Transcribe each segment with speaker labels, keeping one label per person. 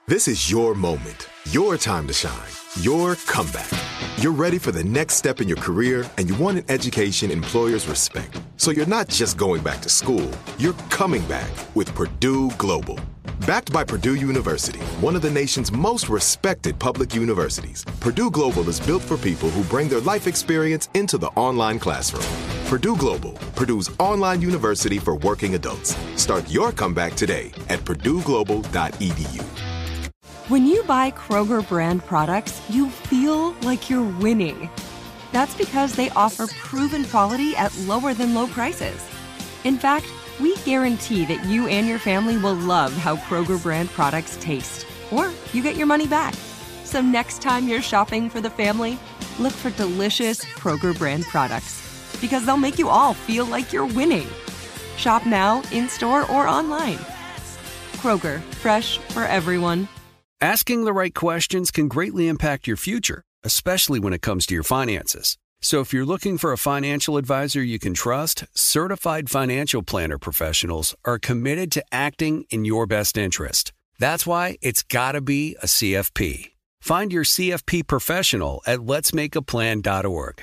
Speaker 1: This is your moment, your time to shine, your comeback. You're ready for the next step in your career, and you want an education employers respect. So you're not just going back to school, you're coming back with Purdue Global. Backed by Purdue University, one of the nation's most respected public universities, Purdue Global is built for people who bring their life experience into the online classroom. Purdue Global, Purdue's online university for working adults. Start your comeback today at purdueglobal.edu.
Speaker 2: When you buy Kroger brand products, you feel like you're winning. That's because they offer proven quality at lower than low prices. In fact, we guarantee that you and your family will love how Kroger brand products taste, or you get your money back. So next time you're shopping for the family, look for delicious Kroger brand products, because they'll make you all feel like you're winning. Shop now, in-store, or online. Kroger, fresh for everyone.
Speaker 3: Asking the right questions can greatly impact your future, especially when it comes to your finances. So if you're looking for a financial advisor you can trust, certified financial planner professionals are committed to acting in your best interest. That's why it's got to be a CFP. Find your CFP professional at letsmakeaplan.org.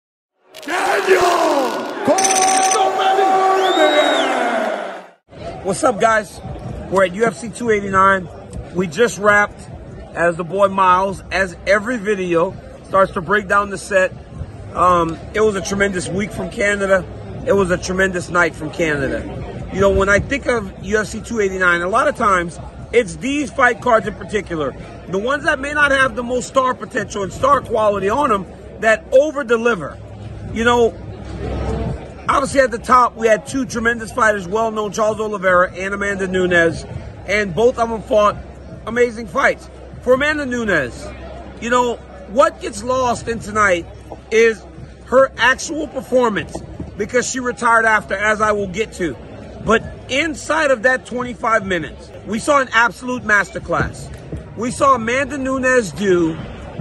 Speaker 4: What's up, guys? We're at UFC 289. We just wrapped as the boy Miles, as every video starts to break down the set. It was a tremendous week from Canada. It was a tremendous night from Canada. You know, when I think of UFC 289, a lot of times it's these fight cards in particular, the ones that may not have the most star potential and star quality on them, that over-deliver. You know, obviously at the top, we had two tremendous fighters, well-known, Charles Oliveira and Amanda Nunes, and both of them fought amazing fights. For Amanda Nunes, you know, what gets lost in tonight is her actual performance, because she retired after, as I will get to. But inside of that 25 minutes, we saw an absolute masterclass. We saw Amanda Nunes do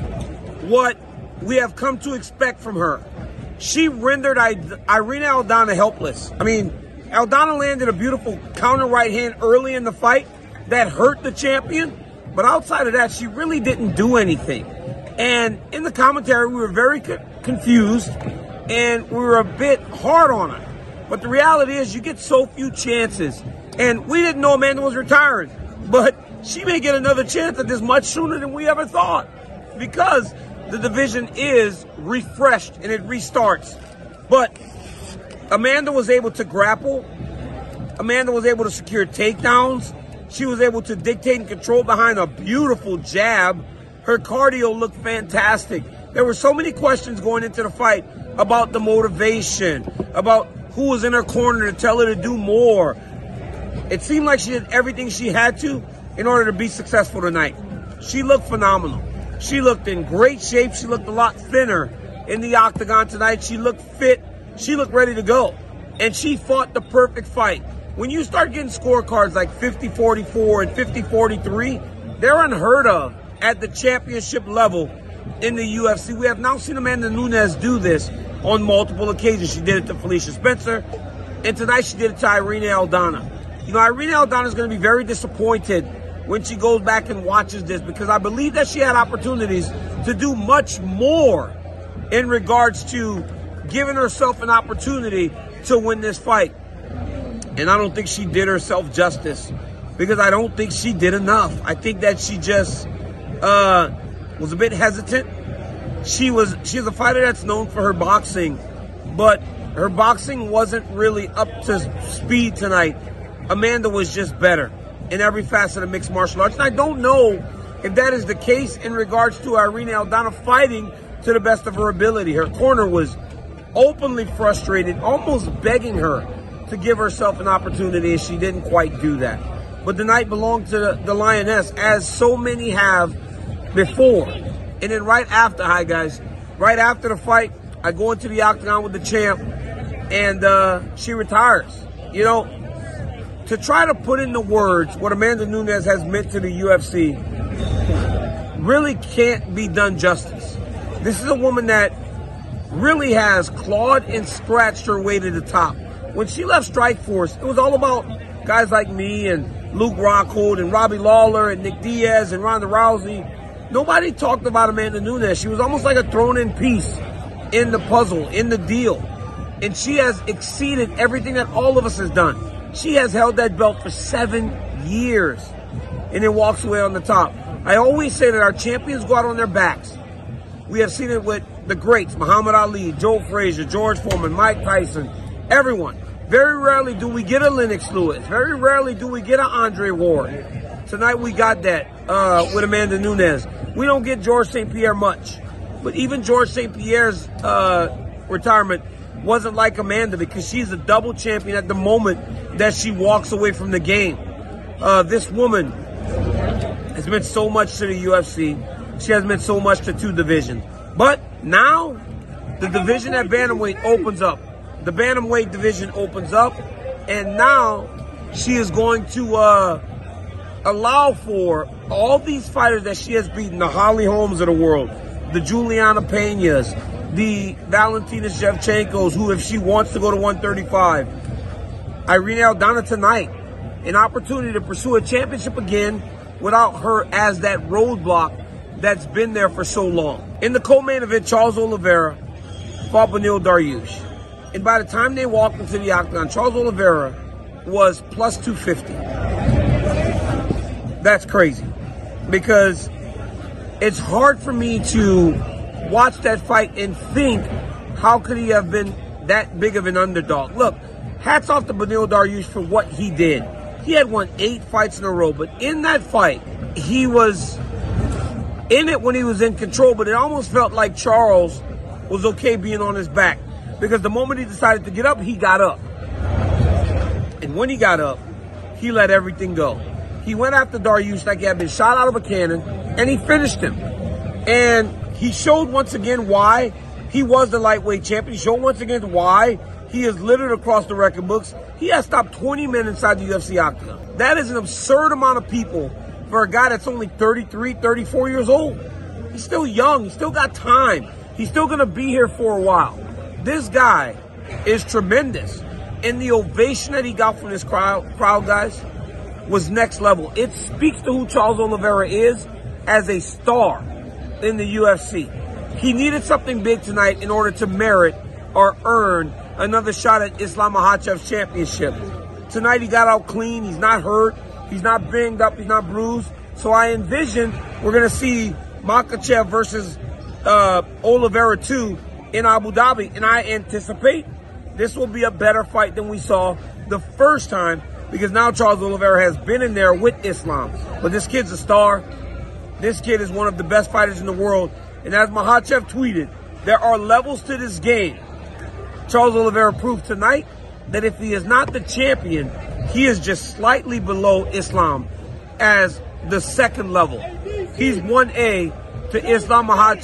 Speaker 4: what we have come to expect from her. She rendered Irene Aldana helpless. I mean, Aldana landed a beautiful counter right hand early in the fight that hurt the champion, but outside of that, she really didn't do anything. And in the commentary, we were very confused, and we were a bit hard on her. But the reality is, you get so few chances. And we didn't know Amanda was retiring, but she may get another chance at this much sooner than we ever thought, because the division is refreshed and it restarts. But Amanda was able to grapple. Amanda was able to secure takedowns. She was able to dictate and control behind a beautiful jab. Her cardio looked fantastic. There were so many questions going into the fight about the motivation, about who was in her corner to tell her to do more. It seemed like she did everything she had to in order to be successful tonight. She looked phenomenal. She looked in great shape. She looked a lot thinner in the octagon tonight. She looked fit. She looked ready to go. And she fought the perfect fight. When you start getting scorecards like 50-44 and 50-43, they're unheard of at the championship level in the UFC. We have now seen Amanda Nunes do this on multiple occasions. She did it to Felicia Spencer, and tonight she did it to Irene Aldana. You know, Irene Aldana is going to be very disappointed when she goes back and watches this, because I believe that she had opportunities to do much more in regards to giving herself an opportunity to win this fight. And I don't think she did herself justice, because I don't think she did enough. I think that she just was a bit hesitant. She's a fighter that's known for her boxing, but her boxing wasn't really up to speed tonight. Amanda was just better in every facet of mixed martial arts. And I don't know if that is the case in regards to Irene Aldana fighting to the best of her ability. Her corner was openly frustrated, almost begging her to give herself an opportunity, and she didn't quite do that. But the night belonged to the Lioness, as so many have before. And then right after, hi guys, right after the fight, I go into the octagon with the champ, and she retires. You know, to try to put into words what Amanda Nunes has meant to the UFC really can't be done justice. This is a woman that really has clawed and scratched her way to the top. When she left Strikeforce, it was all about guys like me and Luke Rockhold and Robbie Lawler and Nick Diaz and Ronda Rousey, nobody talked about Amanda Nunes. She was almost like a thrown-in piece in the puzzle, in the deal. And she has exceeded everything that all of us has done. She has held that belt for 7 years and then walks away on the top. I always say that our champions go out on their backs. We have seen it with the greats, Muhammad Ali, Joe Frazier, George Foreman, Mike Tyson, everyone. Very rarely do we get a Lennox Lewis. Very rarely do we get an Andre Ward. Tonight we got that with Amanda Nunes. We don't get George St. Pierre much. But even George St. Pierre's retirement wasn't like Amanda because she's a double champion at the moment that she walks away from the game. This woman has meant so much to the UFC. She has meant so much to two divisions. But now, the division at bantamweight opens up. The bantamweight division opens up, and now she is going to allow for all these fighters that she has beaten, the Holly Holmes of the world, the Juliana Peñas, the Valentina Shevchenkos, who, if she wants to go to 135, Irene Aldana tonight, an opportunity to pursue a championship again without her as that roadblock that's been there for so long. In the co-main event, Charles Oliveira fought Beneil Dariush. And by the time they walked into the octagon, Charles Oliveira was plus 250. That's crazy. Because it's hard for me to watch that fight and think, how could he have been that big of an underdog? Look, hats off to Beneil Dariush for what he did. He had won 8 fights in a row, but in that fight, he was in it when he was in control, but it almost felt like Charles was okay being on his back. Because the moment he decided to get up, he got up. And when he got up, he let everything go. He went after Dariush like he had been shot out of a cannon, and he finished him. And he showed once again why he was the lightweight champion. He showed once again why he is littered across the record books. He has stopped 20 men inside the UFC octagon. That is an absurd amount of people for a guy that's only 33, 34 years old. He's still young. He's still got time. He's still going to be here for a while. This guy is tremendous. And the ovation that he got from this crowd, guys, was next level. It speaks to who Charles Oliveira is as a star in the UFC. He needed something big tonight in order to merit or earn another shot at Islam Makhachev's championship. Tonight he got out clean. He's not hurt. He's not banged up. He's not bruised. So I envision we're going to see Makhachev versus Oliveira 2 in Abu Dhabi. And I anticipate this will be a better fight than we saw the first time, because now Charles Oliveira has been in there with Islam. But this kid's a star. This kid is one of the best fighters in the world. And as Makhachev tweeted, there are levels to this game. Charles Oliveira proved tonight that if he is not the champion, he is just slightly below Islam as the second level. He's 1A to Islam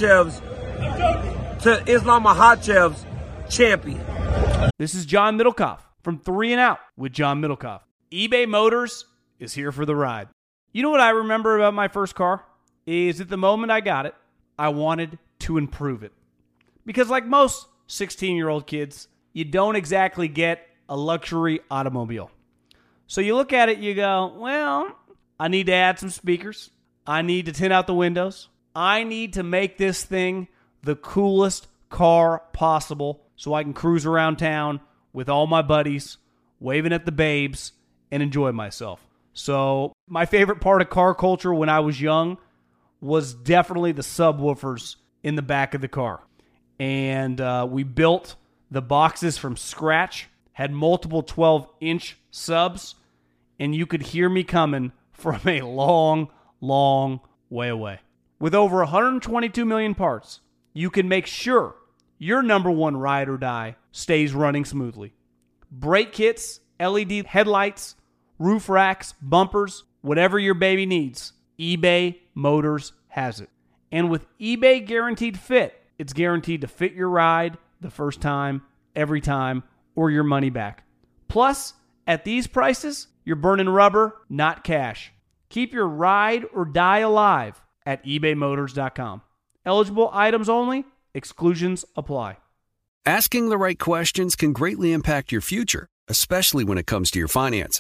Speaker 4: Makhachev's champion.
Speaker 5: This is John Middlecoff from 3 and Out with John Middlecoff. eBay Motors is here for the ride. You know what I remember about my first car? Is at the moment I got it, I wanted to improve it. Because like most 16-year-old kids, you don't exactly get a luxury automobile. So you look at it, you go, well, I need to add some speakers. I need to tint out the windows. I need to make this thing the coolest car possible so I can cruise around town with all my buddies, waving at the babes, and enjoy myself. So my favorite part of car culture when I was young was definitely the subwoofers in the back of the car. And we built the boxes from scratch, had multiple 12-inch subs, and you could hear me coming from a long, long way away. With over 122 million parts, you can make sure your number one ride or die stays running smoothly. Brake kits, LED headlights, roof racks, bumpers, whatever your baby needs, eBay Motors has it. And with eBay Guaranteed Fit, it's guaranteed to fit your ride the first time, every time, or your money back. Plus, at these prices, you're burning rubber, not cash. Keep your ride or die alive at ebaymotors.com. Eligible items only. Exclusions apply.
Speaker 3: Asking the right questions can greatly impact your future, especially when it comes to your finances.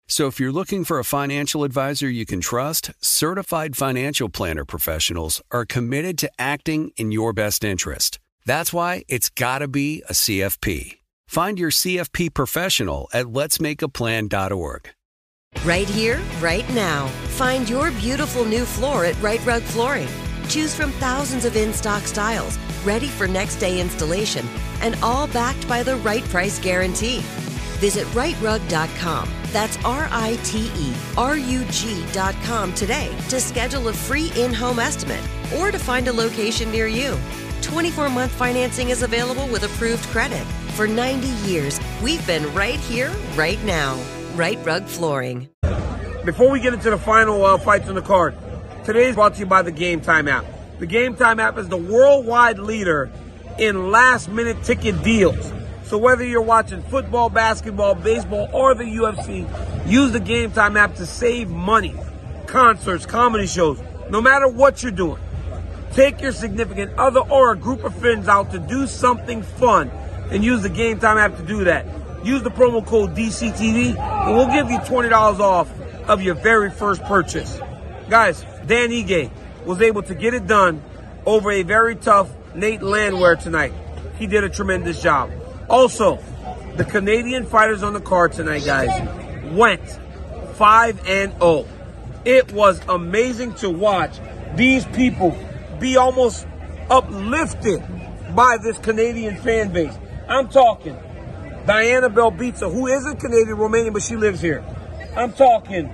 Speaker 3: So if you're looking for a financial advisor you can trust, certified financial planner professionals are committed to acting in your best interest. That's why it's got to be a CFP. Find your CFP professional at letsmakeaplan.org.
Speaker 6: Right here, right now. Find your beautiful new floor at Right Rug Flooring. Choose from thousands of in-stock styles, ready for next day installation, and all backed by the right price guarantee. Visit rightrug.com. That's RITERUG.com today to schedule a free in-home estimate or to find a location near you. 24-month financing is available with approved credit. For 90 years, we've been right here, right now. Right Rug Flooring.
Speaker 4: Before we get into the final fights on the card, today is brought to you by the Game Time app. The Game Time app is the worldwide leader in last-minute ticket deals. So whether you're watching football, basketball, baseball, or the UFC, use the Game Time app to save money. Concerts, comedy shows, no matter what you're doing. Take your significant other or a group of friends out to do something fun and use the Game Time app to do that. Use the promo code DCTV and we'll give you $20 off of your very first purchase. Guys, Dan Ige was able to get it done over a very tough Nate Landwehr tonight. He did a tremendous job. Also, the Canadian fighters on the card tonight, guys, went 5-0. It was amazing to watch these people be almost uplifted by this Canadian fan base. I'm talking Diana Belbitsa, who isn't Canadian, Romanian, but she lives here. I'm talking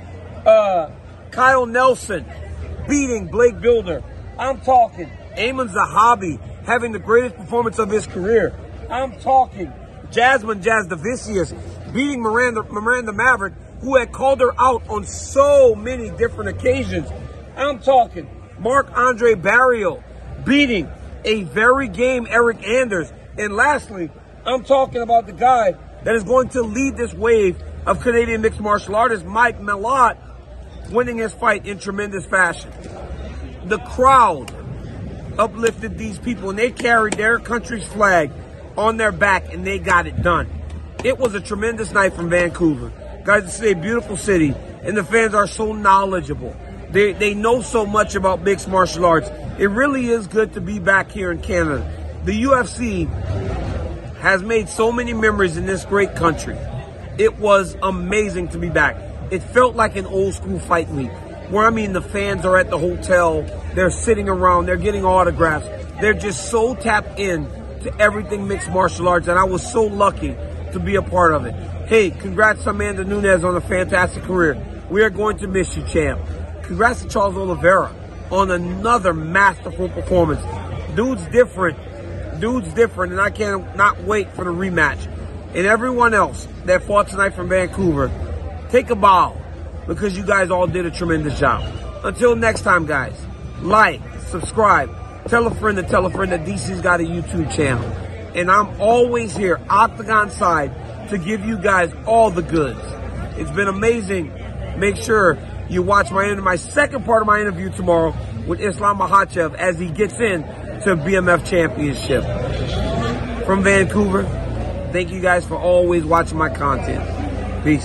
Speaker 4: Kyle Nelson beating Blake Builder. I'm talking Ayman Zahabi having the greatest performance of his career. I'm talking Jasmine Jasdavicius beating Miranda Maverick, who had called her out on so many different occasions. I'm talking Marc-Andre Barrios beating a very game Eric Anders. And lastly, I'm talking about the guy that is going to lead this wave of Canadian mixed martial artists, Mike Malott, winning his fight in tremendous fashion. The crowd uplifted these people, and they carried their country's flag on their back, and they got it done. It was a tremendous night from Vancouver. Guys, this is a beautiful city, and the fans are so knowledgeable. They know so much about mixed martial arts. It really is good to be back here in Canada. The UFC has made so many memories in this great country. It was amazing to be back. It felt like an old school fight week, where the fans are at the hotel, they're sitting around, they're getting autographs. They're just so tapped in to everything mixed martial arts, and I was so lucky to be a part of it. Hey, congrats to Amanda Nunes on a fantastic career. We are going to miss you, champ. Congrats to Charles Oliveira on another masterful performance. Dude's different, and I cannot wait for the rematch. And everyone else that fought tonight from Vancouver, take a bow, because you guys all did a tremendous job. Until next time, guys, like, subscribe, tell a friend that DC's got a YouTube channel. And I'm always here, Octagon side, to give you guys all the goods. It's been amazing. Make sure you watch my second part of my interview tomorrow with Islam Makhachev as he gets in to BMF Championship. From Vancouver, thank you guys for always watching my content. Peace.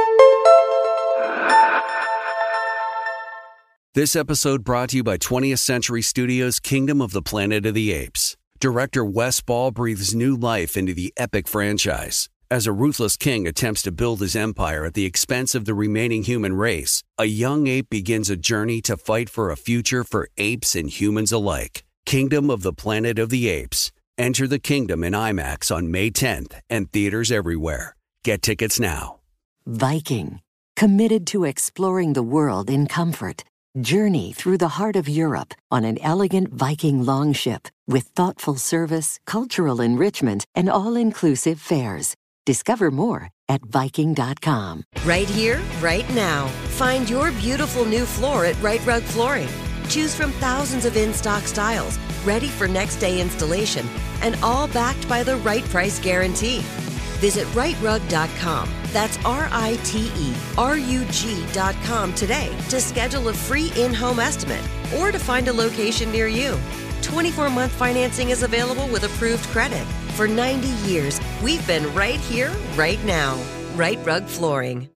Speaker 3: This episode brought to you by 20th Century Studios' Kingdom of the Planet of the Apes. Director Wes Ball breathes new life into the epic franchise. As a ruthless king attempts to build his empire at the expense of the remaining human race, a young ape begins a journey to fight for a future for apes and humans alike. Kingdom of the Planet of the Apes. Enter the kingdom in IMAX on May 10th and theaters everywhere. Get tickets now.
Speaker 7: Viking, committed to exploring the world in comfort. Journey through the heart of Europe on an elegant Viking longship with thoughtful service, cultural enrichment, and all-inclusive fares. Discover more at Viking.com.
Speaker 6: Right here, right now. Find your beautiful new floor at Right Rug Flooring. Choose from thousands of in-stock styles, ready for next day installation, and all backed by the right price guarantee. Visit rightrug.com. That's RITERUG.com today to schedule a free in-home estimate or to find a location near you. 24-month financing is available with approved credit. For 90 years, we've been right here, right now. Right Rug Flooring.